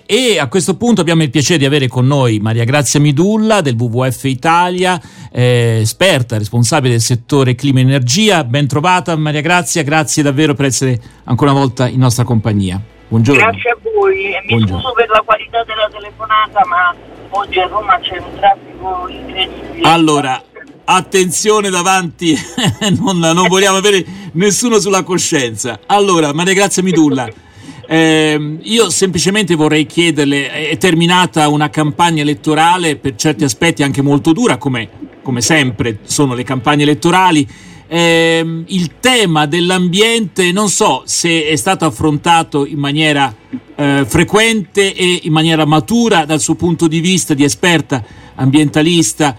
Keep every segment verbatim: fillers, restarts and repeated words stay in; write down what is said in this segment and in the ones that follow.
e a questo punto abbiamo il piacere di avere con noi Maria Grazia Midulla del W W F Italia, eh, esperta, responsabile del settore clima e energia. Ben trovata Maria Grazia, grazie davvero per essere ancora una volta in nostra compagnia. Buongiorno. Grazie a voi e mi Buongiorno. scuso per la qualità della telefonata, ma oggi a Roma c'è un traffico incredibile. Allora, attenzione davanti, non, non vogliamo avere nessuno sulla coscienza. Allora, Maria Grazia Midulla, eh, io semplicemente vorrei chiederle, è terminata una campagna elettorale per certi aspetti anche molto dura, come, come sempre sono le campagne elettorali. Eh, il tema dell'ambiente non so se è stato affrontato in maniera eh, frequente e in maniera matura dal suo punto di vista di esperta ambientalista.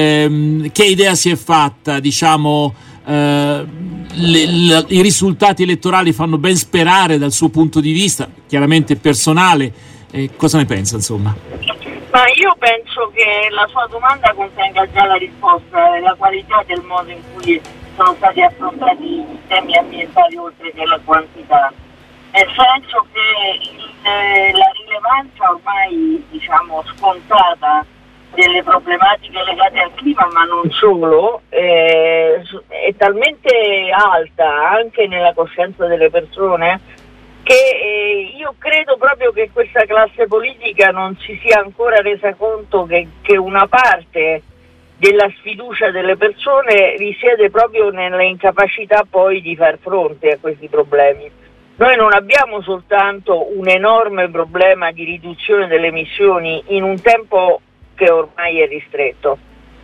Eh, che idea si è fatta? Diciamo, eh, le, le, i risultati elettorali fanno ben sperare dal suo punto di vista, chiaramente personale. Eh, cosa ne pensa, insomma? Ma io penso che la sua domanda contenga già la risposta, la qualità del modo in cui sono stati affrontati i temi ambientali oltre che la quantità, nel senso che il, la rilevanza ormai diciamo scontata delle problematiche legate al clima, ma non solo, eh, è talmente alta anche nella coscienza delle persone che eh, io credo proprio che questa classe politica non si sia ancora resa conto che, che una parte della sfiducia delle persone risiede proprio nella incapacità poi di far fronte a questi problemi. Noi non abbiamo soltanto un enorme problema di riduzione delle emissioni in un tempo che ormai è ristretto,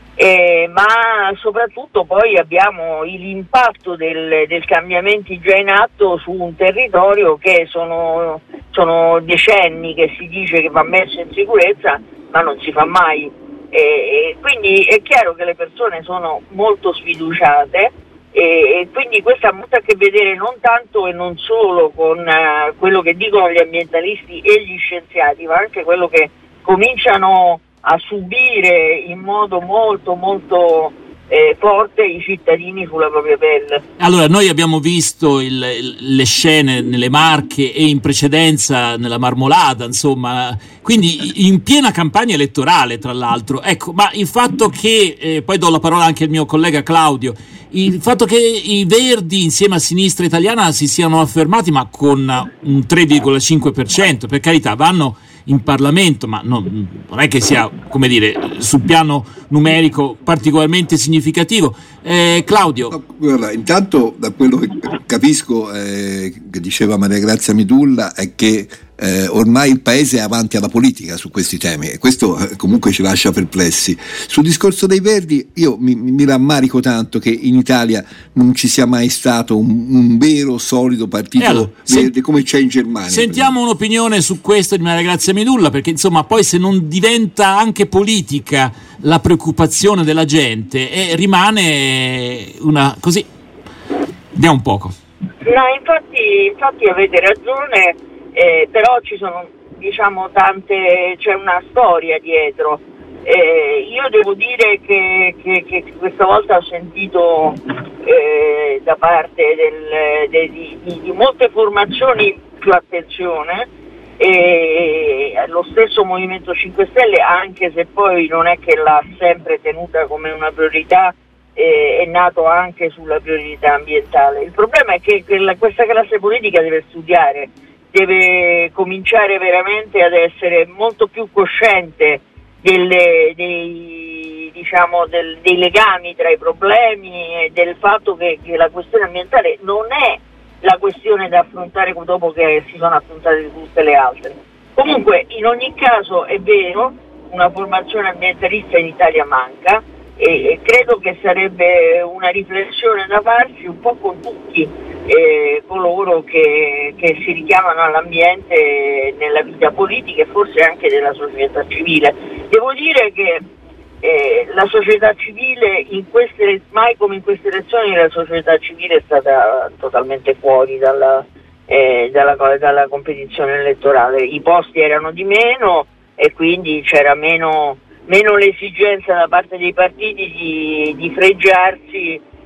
eh, ma soprattutto poi abbiamo l'impatto del, del cambiamenti già in atto su un territorio che sono, sono decenni che si dice che va messo in sicurezza, ma non si fa mai. E quindi è chiaro che le persone sono molto sfiduciate e quindi questo ha molto a che vedere non tanto e non solo con uh, quello che dicono gli ambientalisti e gli scienziati, ma anche quello che cominciano a subire in modo molto molto eh, forte i cittadini sulla propria pelle. Allora, noi abbiamo visto il, il, le scene nelle Marche e in precedenza nella Marmolada, insomma, quindi in piena campagna elettorale, tra l'altro. Ecco, ma il fatto che, eh, poi do la parola anche al mio collega Claudio, il fatto che i Verdi insieme a Sinistra Italiana si siano affermati, ma con un tre virgola cinque per cento, per carità, vanno in Parlamento, ma non, non è che sia, come dire, sul piano numerico particolarmente significativo. Eh, Claudio. No, guarda, intanto da quello che capisco eh, che diceva Maria Grazia Midulla è che eh, ormai il paese è avanti alla politica su questi temi e questo eh, comunque ci lascia perplessi. Sul discorso dei Verdi io mi, mi rammarico tanto che in Italia non ci sia mai stato un, un vero solido partito allora, verde se, come c'è in Germania. Sentiamo un'opinione su questo di Maria Grazia Midulla, perché insomma poi se non diventa anche politica la preoccupazione della gente e rimane una così, vediamo un poco. No, infatti, infatti avete ragione, eh, però ci sono diciamo tante, c'è una storia dietro. Eh, io devo dire che, che, che questa volta ho sentito eh, da parte del, de, di, di, di molte formazioni più attenzione. E lo stesso Movimento cinque Stelle, anche se poi non è che l'ha sempre tenuta come una priorità, eh, è nato anche sulla priorità ambientale. Il problema è che quella, questa classe politica deve studiare, deve cominciare veramente ad essere molto più cosciente delle, dei, diciamo, del, dei legami tra i problemi e del fatto che, che la questione ambientale non è la questione da affrontare dopo che si sono affrontate tutte le altre. Comunque, in ogni caso è vero, una formazione ambientalista in Italia manca e, e credo che sarebbe una riflessione da farsi un po' con tutti eh, coloro che, che si richiamano all'ambiente nella vita politica e forse anche della società civile. Devo dire che Eh, la società civile in queste, mai come in queste elezioni la società civile è stata totalmente fuori dalla, eh, dalla, dalla competizione elettorale. I posti erano di meno e quindi c'era meno, meno l'esigenza da parte dei partiti di, di fregiarsi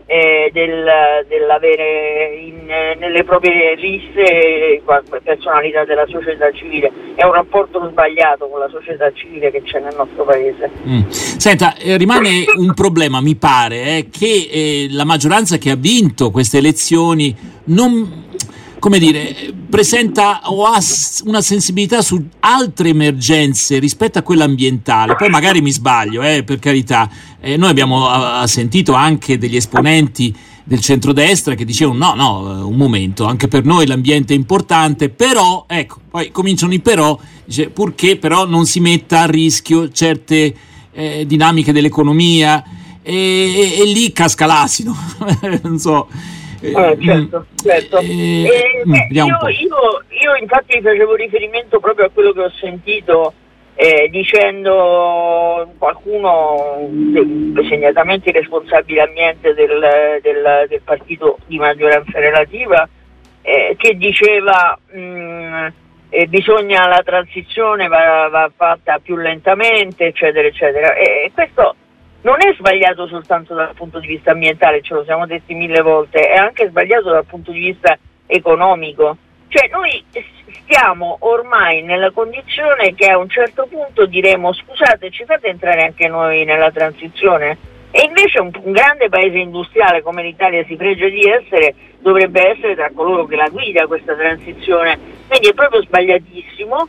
eh, del, dell'avere in, nelle proprie liste personalità della società civile. È un rapporto sbagliato con la società civile che c'è nel nostro paese. Mm. Senta, eh, rimane un problema, mi pare, eh, che eh, la maggioranza che ha vinto queste elezioni non, come dire, presenta o ha una sensibilità su altre emergenze rispetto a quella ambientale. Poi magari mi sbaglio, eh, per carità. Eh, noi abbiamo ha, sentito anche degli esponenti del centrodestra che dicevano no, no, un momento, anche per noi l'ambiente è importante, però, ecco, poi cominciano i però, dice, purché però non si metta a rischio certe eh, dinamiche dell'economia, e, e, e lì casca l'asino, non so. Eh, certo, certo. Eh, eh, beh, io, io, io infatti facevo riferimento proprio a quello che ho sentito eh, dicendo qualcuno, segnatamente responsabile ambiente del, del, del partito di maggioranza relativa, eh, che diceva mh, eh, bisogna la transizione va, va fatta più lentamente, eccetera, eccetera. E questo non è sbagliato soltanto dal punto di vista ambientale, ce lo siamo detti mille volte, è anche sbagliato dal punto di vista economico. Cioè noi stiamo ormai nella condizione che a un certo punto diremo scusate, ci fate entrare anche noi nella transizione? E invece un, un grande paese industriale come l'Italia si pregia di essere, dovrebbe essere tra coloro che la guida questa transizione, quindi è proprio sbagliatissimo.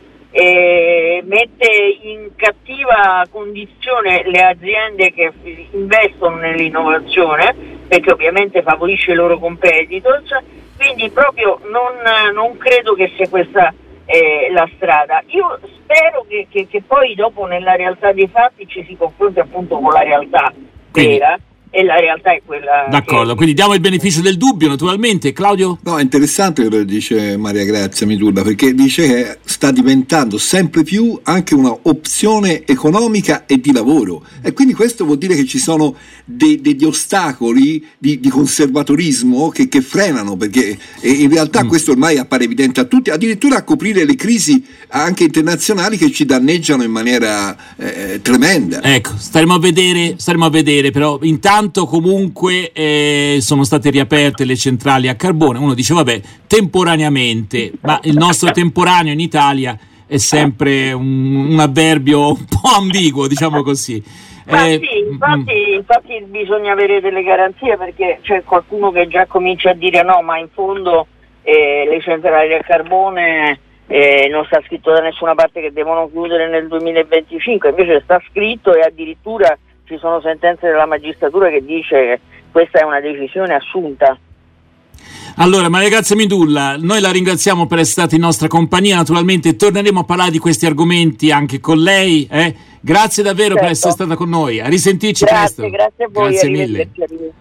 E mette in cattiva condizione le aziende che investono nell'innovazione, perché ovviamente favorisce i loro competitors, quindi proprio non, non credo che sia questa eh, la strada. Io spero che, che, che poi dopo nella realtà dei fatti ci si confronti appunto con la realtà quindi vera, e la realtà è quella. D'accordo, che... quindi diamo il beneficio del dubbio naturalmente. Claudio? No, è interessante quello che dice Maria Grazia Mitulla, perché dice che sta diventando sempre più anche una opzione economica e di lavoro, e quindi questo vuol dire che ci sono de- degli ostacoli di, di conservatorismo che, che frenano, perché in realtà mm. questo ormai appare evidente a tutti, addirittura a coprire le crisi anche internazionali che ci danneggiano in maniera eh, tremenda. Ecco, staremo a vedere, staremo a vedere, però intanto comunque eh, sono state riaperte le centrali a carbone. Uno dice vabbè, temporaneamente, ma il nostro temporaneo in Italia è sempre un, un avverbio un po' ambiguo, diciamo così. Ma eh, sì, infatti, mh. infatti bisogna avere delle garanzie, perché c'è qualcuno che già comincia a dire no, ma in fondo eh, le centrali a carbone eh, non sta scritto da nessuna parte che devono chiudere nel duemilaventicinque, invece sta scritto, e addirittura ci sono sentenze della magistratura che dice che questa è una decisione assunta. Allora, Maria Grazia Mitulla, noi la ringraziamo per essere stata in nostra compagnia, naturalmente torneremo a parlare di questi argomenti anche con lei. Eh? Grazie davvero certo. per essere stata con noi, a risentirci grazie, presto. Grazie a voi, grazie mille.